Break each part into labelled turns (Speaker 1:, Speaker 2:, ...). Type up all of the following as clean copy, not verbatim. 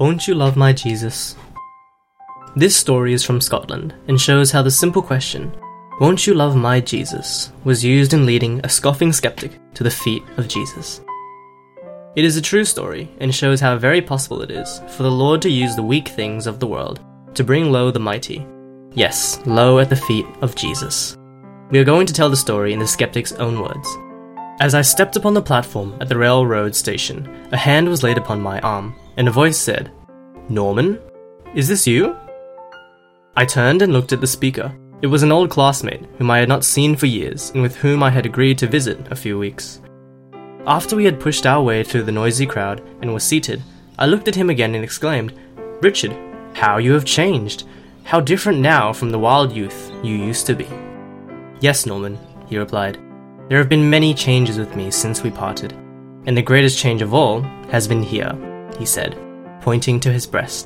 Speaker 1: Won't you love my Jesus? This story is from Scotland and shows how the simple question, won't you love my Jesus, was used in leading a scoffing skeptic to the feet of Jesus. It is a true story and shows how very possible it is for the Lord to use the weak things of the world to bring low the mighty. Yes, low at the feet of Jesus. We are going to tell the story in the skeptic's own words. As I stepped upon the platform at the railroad station, a hand was laid upon my arm, and a voice said, "Norman, is this you?" I turned and looked at the speaker. It was an old classmate whom I had not seen for years and with whom I had agreed to visit a few weeks. After we had pushed our way through the noisy crowd and were seated, I looked at him again and exclaimed, "Richard, how you have changed! How different now from the wild youth you used to be." "Yes, Norman," he replied. "There have been many changes with me since we parted, and the greatest change of all has been here," he said, pointing to his breast.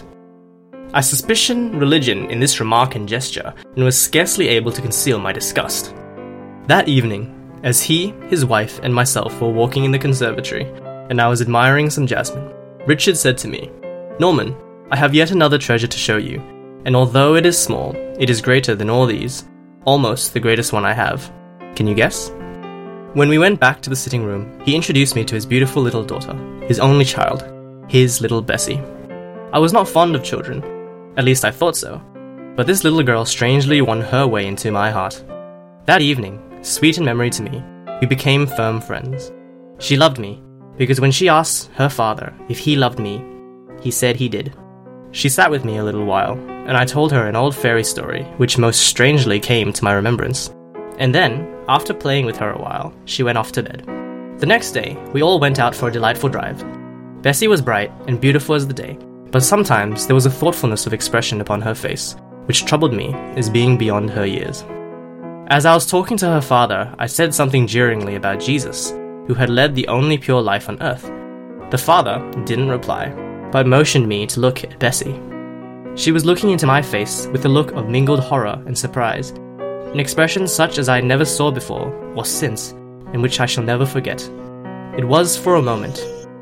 Speaker 1: I suspicioned religion in this remark and gesture, and was scarcely able to conceal my disgust. That evening, as he, his wife, and myself were walking in the conservatory, and I was admiring some jasmine, Richard said to me, "Norman, I have yet another treasure to show you, and although it is small, it is greater than all these, almost the greatest one I have. Can you guess?" When we went back to the sitting room, he introduced me to his beautiful little daughter, his only child, his little Bessie. I was not fond of children, at least I thought so, but this little girl strangely won her way into my heart. That evening, sweet in memory to me, we became firm friends. She loved me, because when she asked her father if he loved me, he said he did. She sat with me a little while, and I told her an old fairy story which most strangely came to my remembrance. And then, after playing with her a while, she went off to bed. The next day, we all went out for a delightful drive. Bessie was bright and beautiful as the day, but sometimes there was a thoughtfulness of expression upon her face, which troubled me as being beyond her years. As I was talking to her father, I said something jeeringly about Jesus, who had led the only pure life on earth. The father didn't reply, but motioned me to look at Bessie. She was looking into my face with a look of mingled horror and surprise, an expression such as I never saw before or since, and which I shall never forget. It was for a moment.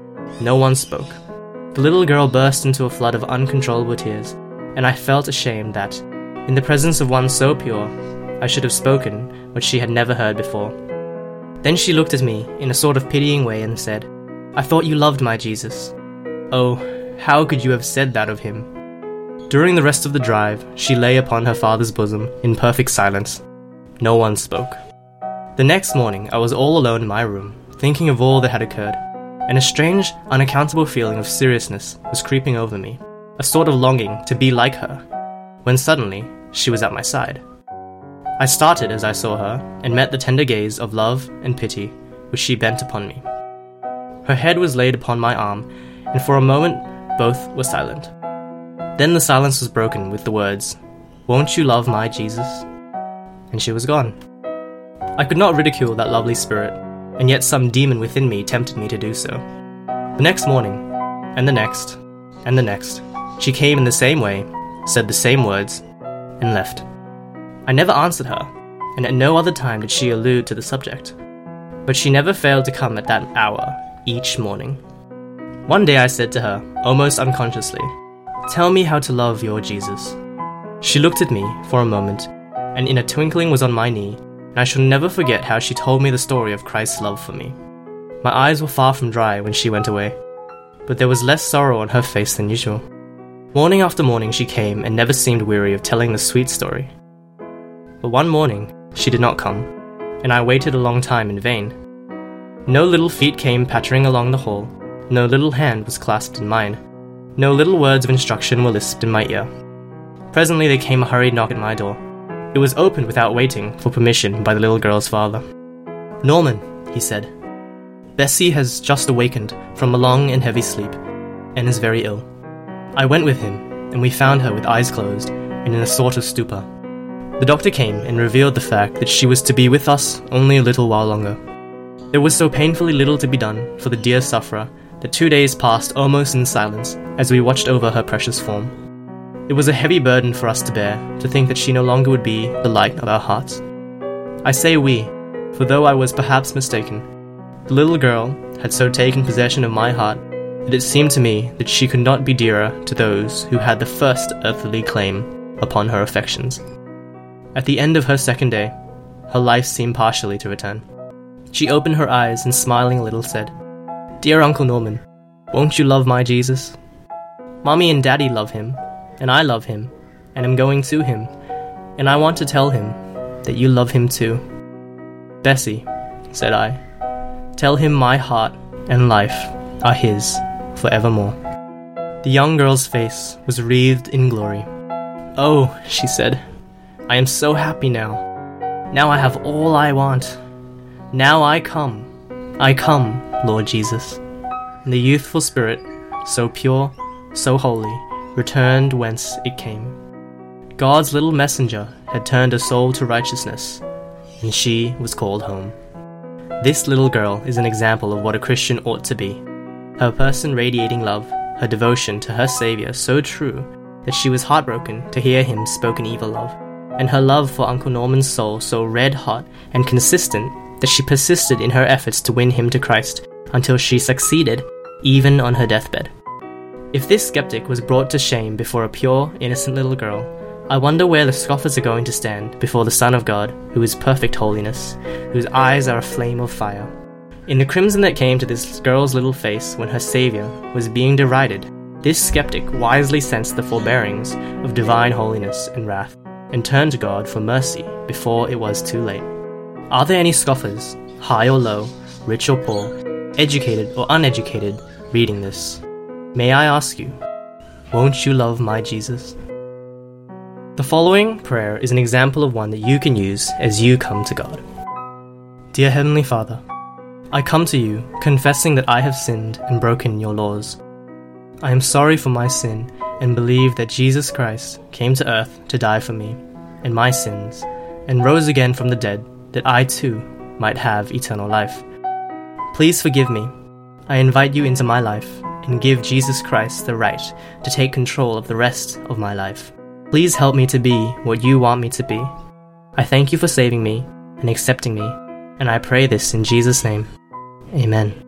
Speaker 1: No one spoke. The little girl burst into a flood of uncontrollable tears, and I felt ashamed that, in the presence of one so pure, I should have spoken what she had never heard before. Then she looked at me in a sort of pitying way and said, "I thought you loved my Jesus." Oh, how could you have said that of him? During the rest of the drive, she lay upon her father's bosom in perfect silence. No one spoke. The next morning, I was all alone in my room, thinking of all that had occurred, and a strange, unaccountable feeling of seriousness was creeping over me, a sort of longing to be like her, when suddenly she was at my side. I started as I saw her, and met the tender gaze of love and pity which she bent upon me. Her head was laid upon my arm, and for a moment both were silent. Then the silence was broken with the words, "Won't you love my Jesus?" And she was gone. I could not ridicule that lovely spirit, and yet some demon within me tempted me to do so. The next morning, and the next, and the next, she came in the same way, said the same words, and left. I never answered her, and at no other time did she allude to the subject. But she never failed to come at that hour, each morning. One day I said to her, almost unconsciously, "Tell me how to love your Jesus." She looked at me for a moment, and in a twinkling was on my knee, and I shall never forget how she told me the story of Christ's love for me. My eyes were far from dry when she went away, but there was less sorrow on her face than usual. Morning after morning she came and never seemed weary of telling the sweet story. But one morning she did not come, and I waited a long time in vain. No little feet came pattering along the hall, no little hand was clasped in mine, no little words of instruction were lisped in my ear. Presently there came a hurried knock at my door. It was opened without waiting for permission by the little girl's father. "Norman," he said, "Bessie has just awakened from a long and heavy sleep, and is very ill." I went with him, and we found her with eyes closed, and in a sort of stupor. The doctor came and revealed the fact that she was to be with us only a little while longer. There was so painfully little to be done for the dear sufferer that 2 days passed almost in silence as we watched over her precious form. It was a heavy burden for us to bear, to think that she no longer would be the light of our hearts. I say we, for though I was perhaps mistaken, the little girl had so taken possession of my heart that it seemed to me that she could not be dearer to those who had the first earthly claim upon her affections. At the end of her second day, her life seemed partially to return. She opened her eyes and smiling a little said, "Dear Uncle Norman, won't you love my Jesus? Mommy and Daddy love him, and I love him, and am going to him, and I want to tell him that you love him too." "Bessie," said I, "tell him my heart and life are his forevermore." The young girl's face was wreathed in glory. "Oh," she said, "I am so happy now. Now I have all I want. Now I come, Lord Jesus." And the youthful spirit, so pure, so holy, returned whence it came. God's little messenger had turned a soul to righteousness, and she was called home. This little girl is an example of what a Christian ought to be. Her person radiating love, her devotion to her Saviour so true that she was heartbroken to hear him spoken evil of, and her love for Uncle Norman's soul so red-hot and consistent that she persisted in her efforts to win him to Christ until she succeeded, even on her deathbed. If this skeptic was brought to shame before a pure, innocent little girl, I wonder where the scoffers are going to stand before the Son of God, who is perfect holiness, whose eyes are a flame of fire. In the crimson that came to this girl's little face when her Saviour was being derided, this skeptic wisely sensed the forbearings of divine holiness and wrath, and turned to God for mercy before it was too late. Are there any scoffers, high or low, rich or poor, educated or uneducated, reading this? May I ask you, won't you love my Jesus? The following prayer is an example of one that you can use as you come to God. Dear Heavenly Father, I come to you confessing that I have sinned and broken your laws. I am sorry for my sin and believe that Jesus Christ came to earth to die for me and my sins, and rose again from the dead that I too might have eternal life. Please forgive me. I invite you into my life and give Jesus Christ the right to take control of the rest of my life. Please help me to be what you want me to be. I thank you for saving me and accepting me, and I pray this in Jesus' name. Amen.